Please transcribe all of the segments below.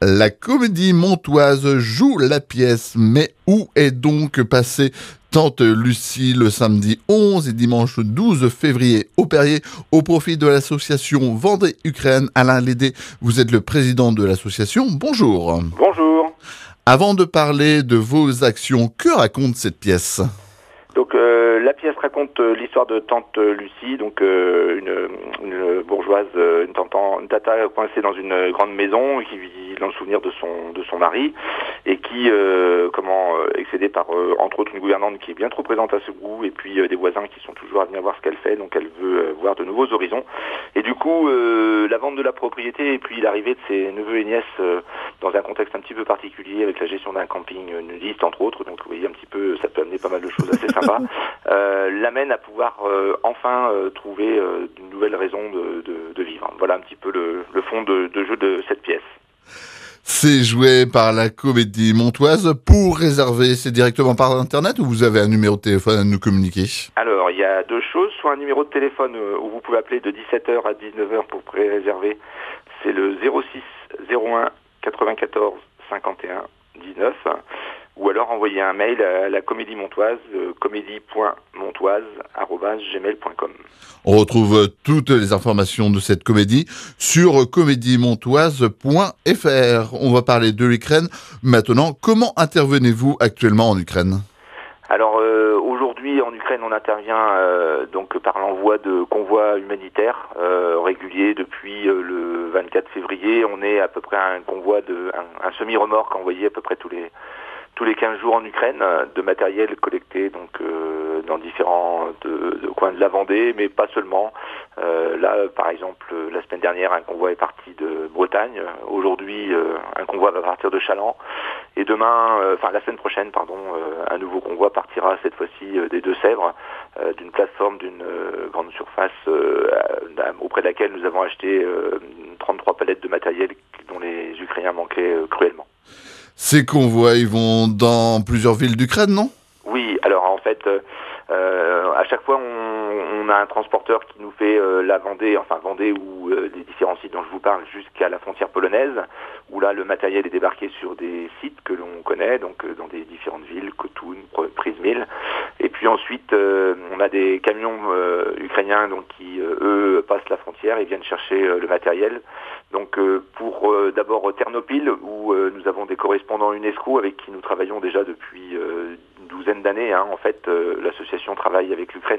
La Comédie Montoise joue la pièce, mais où est donc passée Tante Lucie le samedi 11 et dimanche 12 février au Perrier au profit de l'association Vendée-Ukraine? Alain Lédé, vous êtes le président de l'association. Bonjour. Bonjour. Avant de parler de vos actions, que raconte cette pièce? Donc la pièce raconte l'histoire de Tante Lucie, donc une bourgeoise, une tata coincée dans une grande maison qui vit dans le souvenir de son mari et qui excédée par entre autres une gouvernante qui est bien trop présente à ce goût et puis des voisins qui sont toujours à venir voir ce qu'elle fait, donc elle veut voir de nouveaux horizons. Et du coup la vente de la propriété et puis l'arrivée de ses neveux et nièces dans un contexte un petit peu particulier avec la gestion d'un camping nudiste entre autres, donc vous voyez un petit peu, ça peut amener pas mal de choses assez sympas, l'amène à pouvoir enfin trouver une nouvelle raison de vivre. Voilà un petit peu le fond de jeu de cette pièce. C'est joué par la Comédie Montoise. Pour réserver, c'est directement par Internet ou vous avez un numéro de téléphone à nous communiquer? Alors, il y a deux choses. Soit un numéro de téléphone où vous pouvez appeler de 17h à 19h pour pré-réserver. C'est le 06 01 94 51 19. Ou alors envoyer un mail à la Comédie Montoise, comédie.montoise@gmail.com. On retrouve toutes les informations de cette comédie sur comédiemontoise.fr. On va parler de l'Ukraine. Maintenant, comment intervenez-vous actuellement en Ukraine? Alors aujourd'hui en Ukraine on intervient donc par l'envoi de convois humanitaires réguliers depuis le 24 février. On est à peu près à un convoi un semi-remorque envoyé à peu près tous les 15 jours en Ukraine, de matériel collecté donc dans différents coins de la Vendée, mais pas seulement. Là, par exemple, la semaine dernière, un convoi est parti de Bretagne. Aujourd'hui, un convoi va partir de Challans. Et demain, la semaine prochaine, un nouveau convoi partira cette fois-ci des Deux-Sèvres, d'une plateforme d'une grande surface auprès de laquelle nous avons acheté 33 palettes de matériel dont les Ukrainiens manquaient cruellement. Ces convois, ils vont dans plusieurs villes d'Ukraine, non? Oui, alors en fait, à chaque fois, on a un transporteur qui nous fait la Vendée, ou les différents sites dont je vous parle, jusqu'à la frontière polonaise, où là, le matériel est débarqué sur des sites que l'on connaît, donc dans des différentes villes, Kotun, Przemyśl. Et puis ensuite, on a des camions ukrainiens donc qui, eux, passent la frontière et viennent chercher le matériel. Donc pour d'abord Ternopil, où nous avons des correspondants UNESCO avec qui nous travaillons déjà depuis une douzaine d'années. En fait, l'association travaille avec l'Ukraine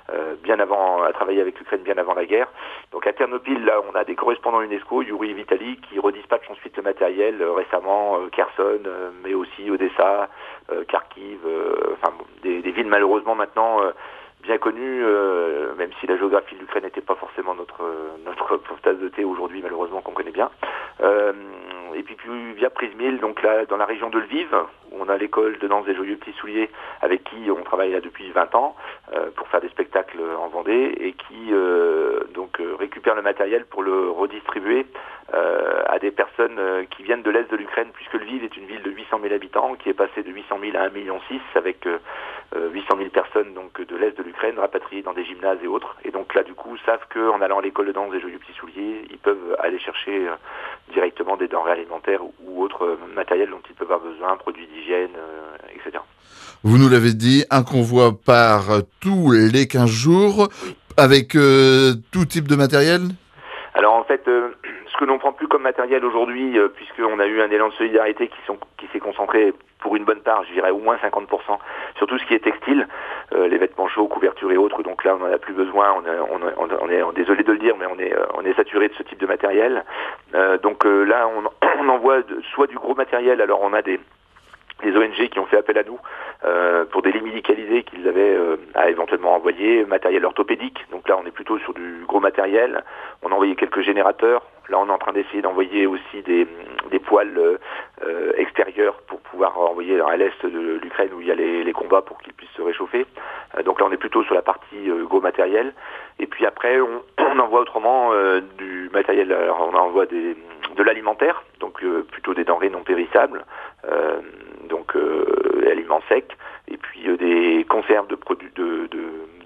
a travaillé avec l'Ukraine bien avant la guerre. Donc à Ternopil, là, on a des correspondants UNESCO, Yuri et Vitali, qui redispatchent ensuite le matériel récemment, Kherson, mais aussi Odessa, Kharkiv, des villes malheureusement maintenant bien connues, même si la géographie de l'Ukraine n'était pas forcément notre tasse de thé aujourd'hui, malheureusement, qu'on connaît bien. Et puis via Przemyśl, donc là, dans la région de Lviv, où on a l'école de danse des Joyeux Petits Souliers, avec qui on travaille là depuis 20 ans, pour faire des spectacles en Vendée, et qui récupère le matériel pour le redistribuer à des personnes qui viennent de l'Est de l'Ukraine, puisque Lviv est une ville de 800 000 habitants, qui est passée de 800 000 à 1,6 million, avec 800 000 personnes donc de l'Est de l'Ukraine, rapatriées dans des gymnases et autres. Et donc là, du coup, savent qu'en allant à l'école de danse des Joyeux Petits Souliers, ils peuvent aller chercher directement des denrées alimentaires ou autres matériels dont ils peuvent avoir besoin, produits d'hygiène, etc. Vous nous l'avez dit, un convoi part tous les 15 jours, avec tout type de matériel? Alors en fait, ce que l'on prend plus comme matériel aujourd'hui, puisqu'on a eu un élan de solidarité qui s'est concentré pour une bonne part, je dirais au moins 50%, sur tout ce qui est textile, les vêtements chauds, couvertures et autres. Donc là, on n'en a plus besoin. On est désolé de le dire, mais on est saturé de ce type de matériel. Donc là, on envoie soit du gros matériel. Alors on a des ONG qui ont fait appel à nous pour des lits médicalisés qu'ils avaient à éventuellement envoyer, matériel orthopédique. Donc là, on est plutôt sur du gros matériel. On a envoyé quelques générateurs. Là, on est en train d'essayer d'envoyer aussi des poêles extérieurs pour pouvoir envoyer à l'est de l'Ukraine où il y a les combats pour qu'ils puissent se réchauffer. Donc là, on est plutôt sur la partie gros matériel. Et puis après, on envoie autrement du matériel. Alors, on envoie de l'alimentaire, donc plutôt des denrées non périssables. Aliments secs, et puis des conserves de produits de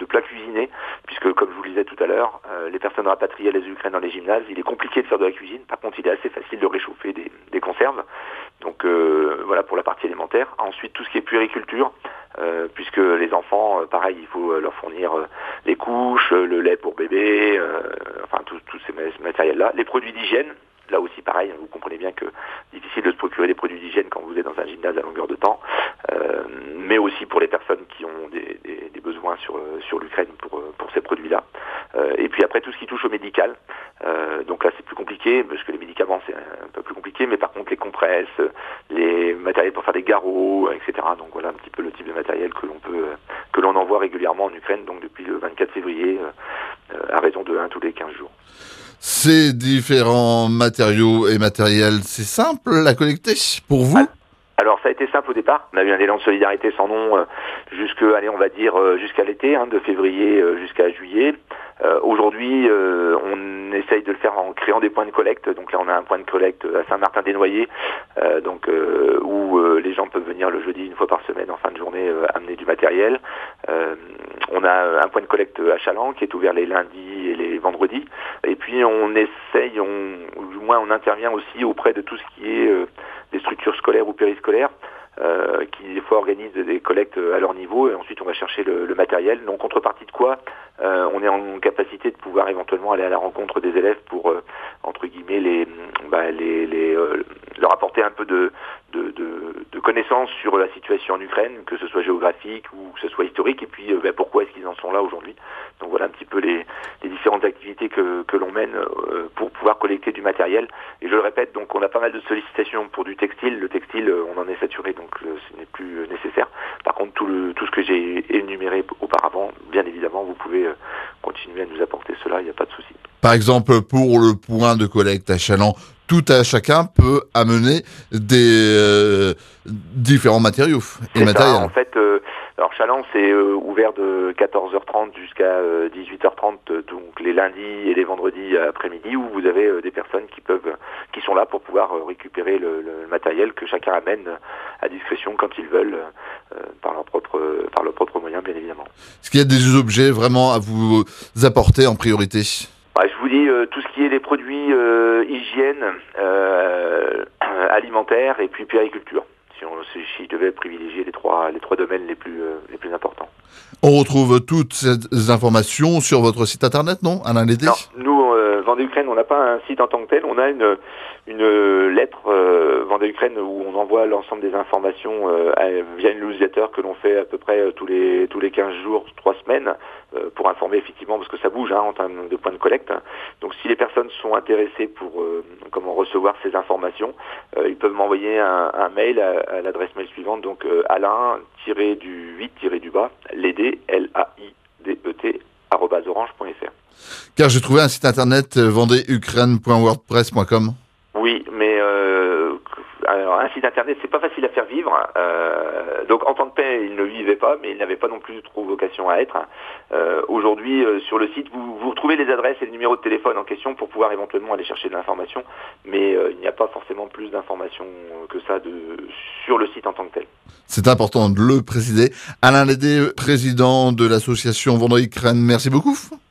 plats cuisinés, puisque comme je vous le disais tout à l'heure, les personnes rapatriées à l'Ukraine dans les gymnases, il est compliqué de faire de la cuisine. Par contre, il est assez facile de réchauffer des conserves. Donc voilà pour la partie alimentaire. Ensuite, tout ce qui est puériculture, puisque les enfants, pareil, il faut leur fournir les couches, le lait pour bébé, enfin tous ces matériels-là. Les produits d'hygiène, là aussi pareil, vous comprenez bien que difficile de se procurer des produits d'hygiène quand vous êtes dans un gymnase à longueur de temps, mais aussi pour les personnes qui ont des besoins sur l'Ukraine pour ces produits-là. Et puis après tout ce qui touche au médical, donc là c'est plus compliqué parce que les médicaments c'est un peu plus compliqué, mais par contre les compresses, les matériels pour faire des garrots, etc. Donc voilà un petit peu le type de matériel que l'on envoie régulièrement en Ukraine, donc depuis le 24 février à raison de 1 tous les 15 jours. Ces différents matériaux et matériels, c'est simple à collecter pour vous? Alors ça a été simple au départ. On a eu un élan de solidarité sans nom jusqu'à l'été, de février jusqu'à juillet. Aujourd'hui, on essaye de le faire en créant des points de collecte. Donc là, on a un point de collecte à Saint-Martin-des-Noyers, où les gens peuvent venir le jeudi une fois par semaine en fin de journée amener du matériel. On a un point de collecte à Chaland qui est ouvert les lundis et les vendredis. Et puis on essaye, ou du moins on intervient aussi auprès de tout ce qui est des structures scolaires ou périscolaires, qui des fois organisent des collectes à leur niveau, et ensuite on va chercher le matériel. Donc contrepartie de quoi on est en capacité de pouvoir éventuellement aller à la rencontre des élèves pour entre guillemets leur apporter un peu de connaissances sur la situation en Ukraine, que ce soit géographique ou que ce soit historique, et puis pourquoi est-ce qu'ils en sont là aujourd'hui. Donc voilà un petit peu les différentes activités que l'on mène pour pouvoir collecter du matériel. Et je le répète, donc on a pas mal de sollicitations pour du textile. Le textile, on en est saturé, donc ce n'est plus nécessaire. Par contre, tout ce que j'ai énuméré auparavant, bien évidemment, vous pouvez continuer à nous apporter cela, il n'y a pas de souci. Par exemple, pour le point de collecte à Chaland, tout à chacun peut amener des différents matériaux et matériels. En fait, alors Chaland c'est ouvert de 14h30 jusqu'à 18h30, donc les lundis et les vendredis après-midi, où vous avez des personnes qui sont là pour pouvoir récupérer le matériel que chacun amène à discrétion quand ils veulent, par leurs propres moyens, bien évidemment. Est-ce qu'il y a des objets vraiment à vous apporter en priorité? Je vous dis tout ce qui est les produits hygiène, alimentaire et puis puériculture. Si je devais privilégier les trois domaines les plus importants. On retrouve toutes ces informations sur votre site internet, non, Alain Lédé? Non, nous, Vendée Ukraine, on n'a pas un site en tant que tel. On a une lettre Vendée Ukraine où on envoie l'ensemble des informations via une newsletter que l'on fait à peu près tous les 15 jours, 3 semaines, pour informer effectivement, parce que ça bouge en termes de points de collecte. Donc si les personnes sont intéressées pour recevoir ces informations, ils peuvent m'envoyer un mail à l'adresse mail suivante, donc Alain-8-du-bas, Lédé, LAIDET, @orange.fr. Car j'ai trouvé un site internet vendeukraine.wordpress.com. Oui, mais alors un site internet, c'est pas facile à faire vivre. Donc en temps de paix, il ne vivait pas, mais il n'avait pas non plus trop vocation à être. Aujourd'hui, sur le site, vous retrouvez les adresses et le numéro de téléphone en question pour pouvoir éventuellement aller chercher de l'information, mais il n'y a pas forcément plus d'informations que ça sur le site en tant que tel. C'est important de le préciser. Alain Lédé, président de l'association Vendée Ukraine, merci beaucoup.